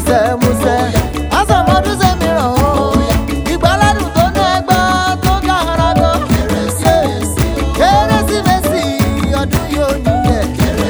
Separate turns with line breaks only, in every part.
músẹ́músẹ́. Àsọmọdún sẹ́mìíràn o, ìgbàládùn tó ní ẹgbẹ́ tó kára gan. Kérésìmesì ọdún yóò níyẹ̀.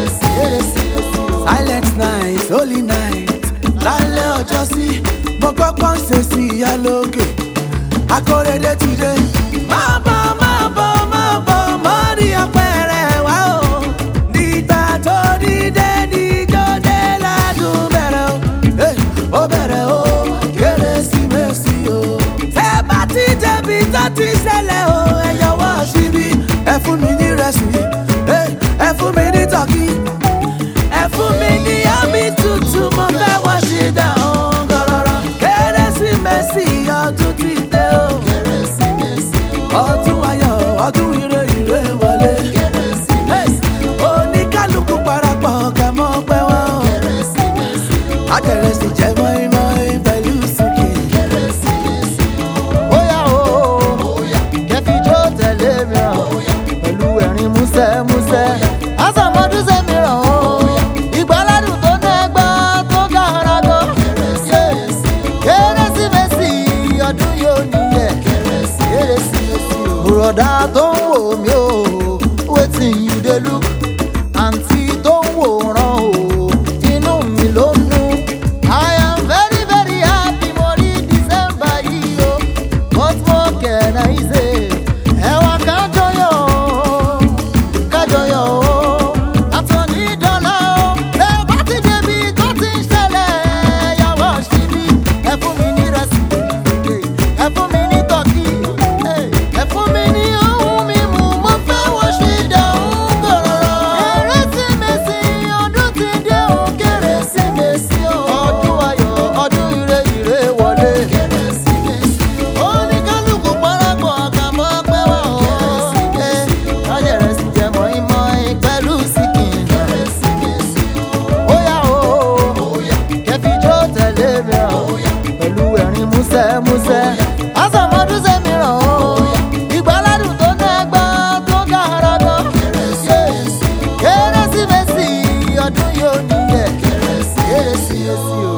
Silent night, holy night, lálẹ́ ọjọ́ sí, mo kọ́kọ́ ń ṣe sí ìyá lókè. Akóredé ti dé. Máa bọ̀, máa bọ̀, máa bọ̀, mọ́ rí ọpẹ́rẹ́ wá o. Nígbà tó dídé níjó dé ládùn bẹ̀rẹ̀ o. Ó bẹ̀rẹ̀ o, Kérésìmesì o. Tẹ́ bá ti débi tó ti ṣẹlẹ̀ o, ẹ yọwọ́ síbí. Ẹ fún mi ní ìrẹsì, ẹ fún mi ní tọ́kì. Ẹ fún mi ní omi tútù, mo fẹ́ wọ́ sí dáhùn gọ́rọ́rọ́. Kérésìmesì ọdún ti dé o. Ọdún ayọ̀, ọdún ire ire wọlé. Oníkálukú parapọ̀ kẹ́mọ́ pẹ́ wọ́n. Akẹrẹsì jẹ́ mọ́ínmọ́ín pẹ̀lú síkì.
Óyá o, kẹfijó tẹ̀lé mi ràn pẹ̀lú ẹ̀rín músẹ́músẹ́. Àsọmọdún sẹ́mìíràn o, ìgbàládùn tó ní ẹgbẹ́ tó kára gan. Kérésìmesì ọdún yóò níyẹ̀. Bùrọ̀dá tó ń wò mí o, wetin you dey look? Àǹtí tó ń wòran o, inú mi ló ń nú. I am very very happy mo rí December yìí o. What more can I say? Ẹ wá kájọyọ̀ o, kájọyọ̀ o. Àtọ̀ní dọ́là o, ẹ bá ti débi tó ti ń ṣẹlẹ̀. Yàwó ṣíbí, ẹ fún mi ní rẹsì, ẹ fún mi ní tọ́kì, ẹ fún mi ní ohun mímu, mo fẹ́ wọ́n ṣì dáhùn gọ̀rọ̀rọ̀. Kérésìmesì ọdún ti dé o, Kérésìmesì o. Ọdún ayọ̀, ọdún ire ire wọlé. Oníkálukú parapọ̀ kàmọ́ pẹ́ wá o. Kájẹ̀rẹsì jẹ mọ́ínmọ́ín pẹ̀lú síkìn. Óyá o, kẹfijó tẹ̀lé mi ràn pẹ̀lú ẹ̀rín músẹ́músẹ́. Àsọmọdún sẹ́mìíràn o, ìgbàládùn tó ní ẹgbẹ́ tó kára gan. Kérésìmesì ọdún yóò níyẹ̀. Kérésìmesì o.